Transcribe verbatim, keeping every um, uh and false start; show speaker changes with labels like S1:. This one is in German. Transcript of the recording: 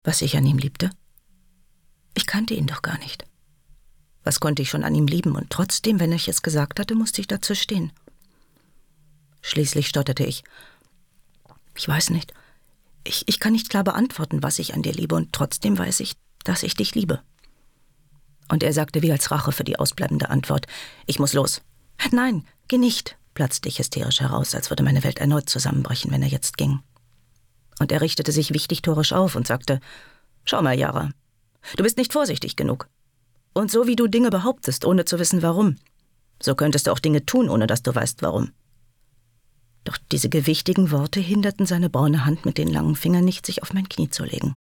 S1: Was ich an ihm liebte? Ich kannte ihn doch gar nicht. Was konnte ich schon an ihm lieben? Und trotzdem, wenn ich es gesagt hatte, musste ich dazu stehen. Schließlich stotterte ich. Ich weiß nicht. Ich, ich kann nicht klar beantworten, was ich an dir liebe, und trotzdem weiß ich, dass ich dich liebe. Und er sagte wie als Rache für die ausbleibende Antwort: Ich muss los. Nein, geh nicht, platzte ich hysterisch heraus, als würde meine Welt erneut zusammenbrechen, wenn er jetzt ging. Und er richtete sich wichtigtuerisch auf und sagte: Schau mal, Yara, du bist nicht vorsichtig genug. Und so wie du Dinge behauptest, ohne zu wissen, warum, so könntest du auch Dinge tun, ohne dass du weißt, warum. Doch diese gewichtigen Worte hinderten seine braune Hand mit den langen Fingern nicht, sich auf mein Knie zu legen.